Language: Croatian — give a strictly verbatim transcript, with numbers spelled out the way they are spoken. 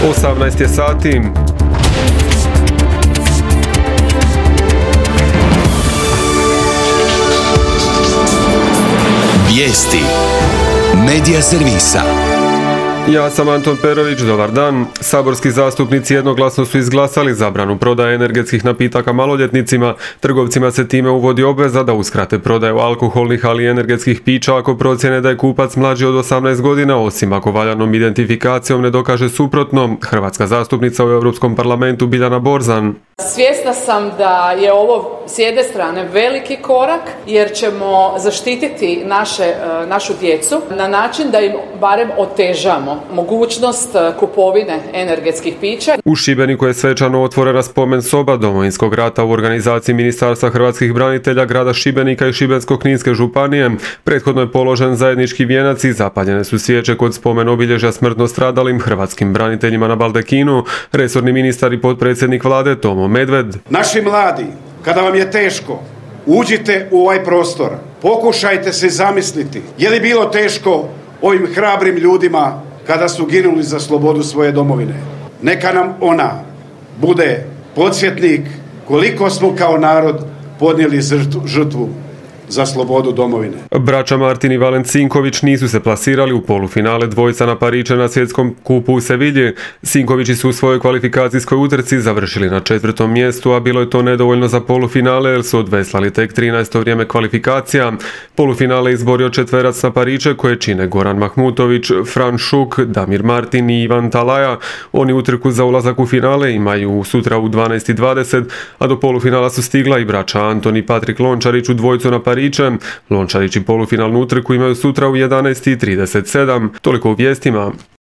osamnaest je sati. Vijesti Medija servisa. Ja sam Anton Perović, dobar dan. Saborski zastupnici jednoglasno su izglasali zabranu prodaje energetskih napitaka maloljetnicima. Trgovcima se time uvodi obveza da uskrate prodaju alkoholnih, ali i energetskih pića ako procjene da je kupac mlađi od osamnaest godina, osim ako valjanom identifikacijom ne dokaže suprotno. Hrvatska zastupnica u Europskom parlamentu Biljana Borzan. Svjesna sam da je ovo s jedne strane veliki korak jer ćemo zaštititi naše, našu djecu na način da im barem otežamo mogućnost kupovine energetskih pića. U Šibeniku je svečano otvorena spomen soba Domovinskog rata u organizaciji Ministarstva hrvatskih branitelja grada Šibenika i Šibensko-kninske županije. Prethodno je položen zajednički vijenac i zapaljene su svijeće kod spomen obilježja smrtno stradalim hrvatskim braniteljima na Baldekinu. Resorni ministar i potpredsjednik vlade Tomo Medved. Naši mladi, kada vam je teško, uđite u ovaj prostor. Pokušajte se zamisliti, je li bilo teško ovim hrabrim ljudima kada su ginuli za slobodu svoje domovine. Neka nam ona bude podsjetnik koliko smo kao narod podnijeli žrtvu za slobodu domovine. Braća Martin i Valent Sinković nisu se plasirali u polufinale dvojca na Pariće na svjetskom kupu u Sevilji. Sinkovići su u svojoj kvalifikacijskoj utrci završili na četvrtom mjestu, a bilo je to nedovoljno za polufinale jer su odveslali tek trinaesto vrijeme kvalifikacija. Polufinale izborio četverac na Pariće koje čine Goran Mahmutović, Fran Šuk, Damir Martin i Ivan Talaja. Oni utrku za ulazak u finale imaju sutra u dvanaest i dvadeset, a do polufinala su stigla i braća Anton i Patrik Lončarić u dvojcu na Pariće. Lončarić i polufinalnu utrku imaju sutra u jedanaest i trideset sedam. Toliko u vijestima.